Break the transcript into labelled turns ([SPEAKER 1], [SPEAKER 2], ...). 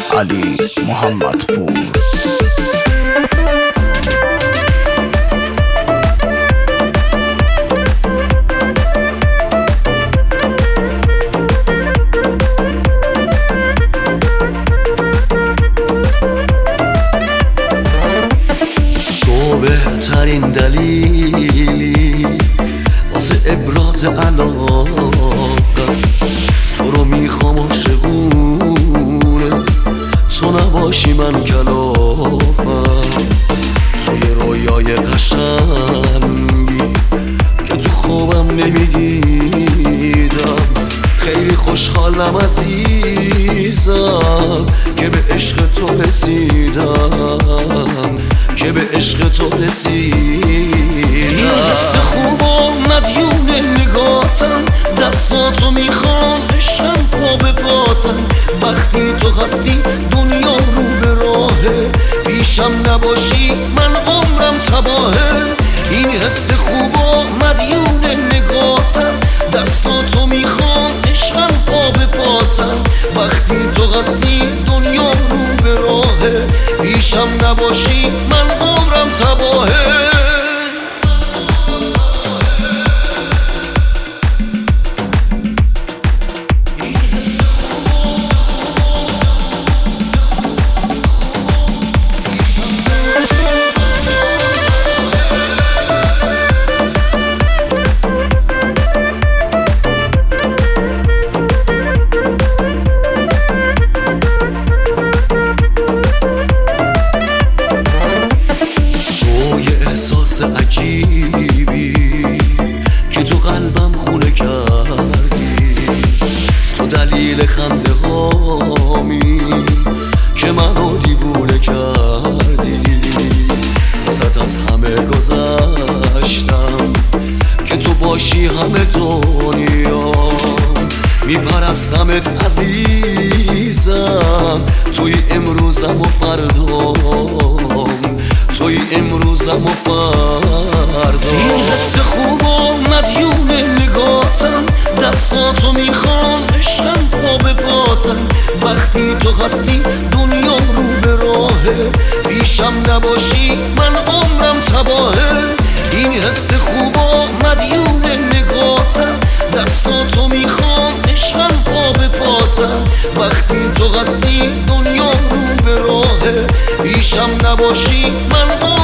[SPEAKER 1] علی محمدپور.
[SPEAKER 2] بهترین دلیلی واسه ابراز علاقه، تو رو میخوام عاشقونه، تو نباشی من کلافم. توی رویای قشنگی که تو خوابم نمیدیدم، خیلی خوشحالم عزیزم که به عشق تو رسیدم، که به عشق تو رسیدم. این حس خوب و مدیون نگاتم، دستاتو میخوام عشقم پا به پاتم. وقتی تو هستی دنیا رو به راهه، پیشم نباشی من عمرم تباهه. این حس خوب و مدیون نگاتم، دستاتو میخوام عشقم پا به پاتم. وقتی تو هستی دنیا رو به راهه، پیشم نباشی من عمرم تباهه. عجیبی که تو قلبم خونه کردی، تو دلیل خنده هامی که منو دیوونه کردی. واسه از همه گذشتم که تو باشی همه دنیا، میپرستمت عزیزم، توی امروزم و فردام، توی امروزم و فردا. این حس خوب و مدیون نگاتم، دستاتو میخوام عشقم پا به پاتم. وقتی تو هستی دنیا رو به راهه، پیشم نباشی من عمرم تباهه. این حس خوب و مدیون نگاتم، دستاتو میخوام عشقم پا به پاتم. وقتی تو هستی دنیا رو به راهه، پیشم نباشی من